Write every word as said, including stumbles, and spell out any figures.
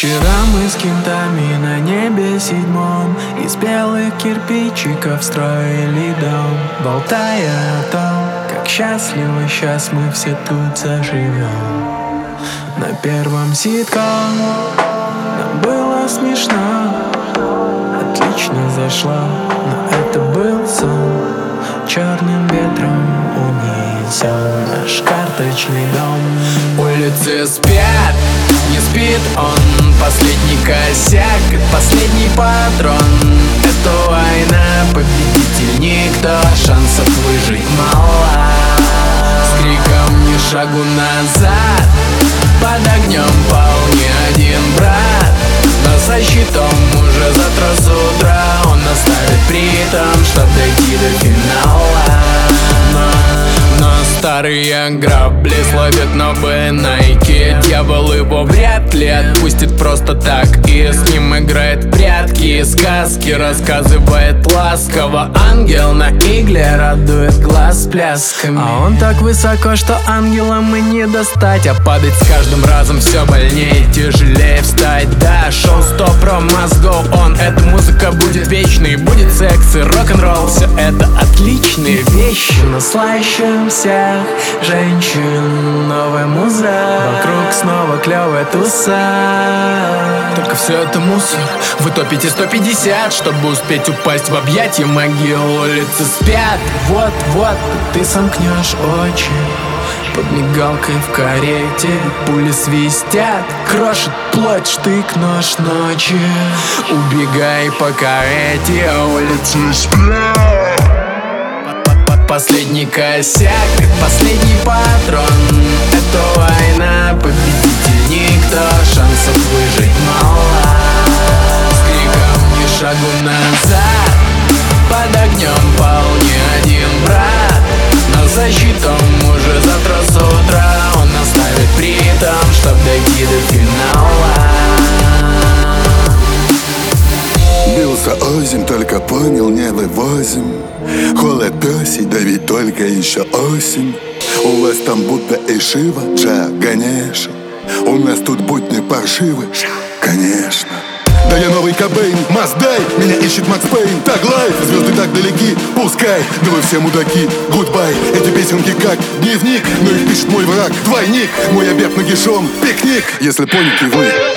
Вчера мы с кентами на небе седьмом из белых кирпичиков строили дом, болтая о том, как счастливо сейчас мы все тут заживем. На первом ситком нам было смешно, отлично зашла, но это был сон. Черным ветром унесен наш карточный дом. Улицы спят, не спит он. Последний косяк, последний патрон. Это война, победитель никто, шансов выжить мало. С криком ни шагу назад, под огнем пал не один брат. Но со щитом уже завтра с утра он наставит притом, чтоб дойти до финала. Но, но старые грабли словят новые найки. Дьявол его вряд ли отпустит просто так, и с ним играет прятки и сказки, рассказывает ласково. Ангел на игле радует глаз плясками. А он так высоко, что ангелам и не достать, а падать с каждым разом все больнее, тяжелее встать. Да, шоу сто про must go on. Эта музыка будет вечной, будет секс и рок-н-ролл. Все это отличные вещи, но слаще всех женщин новая муза. Вокруг снова клевая туса. Только все это мусор. Вы топите сто пятьдесят, чтобы успеть упасть в объятия могил. Улицы спят, вот-вот ты сомкнешь очи под мигалкой в карете. Пули свистят, крошит плоть, штык, нож ночи. Убегай, пока эти улицы спят. Последний косяк, последний патрон. Это война, победитель никто, шансов выжить мало. С криком ни шагу назад, под огнем пал не один брат. Но за щитом уже завтра с утра он наставит притом, чтоб дойти до финала. Бился озим, только понял, не вывозим. Холод пёсий, да ведь только еще осень. У вас там будто и Шива, Джа, Ганеша. У нас тут будни паршивы, конечно. Да я новый Кобейн, Маздай, меня ищет Макс Пейн. Так лайф, звезды так далеки, пускай, да вы все мудаки, гудбай. Эти песенки как дневник, но их пишет мой враг, двойник. Мой обед нагишом, пикник, если поняли вы.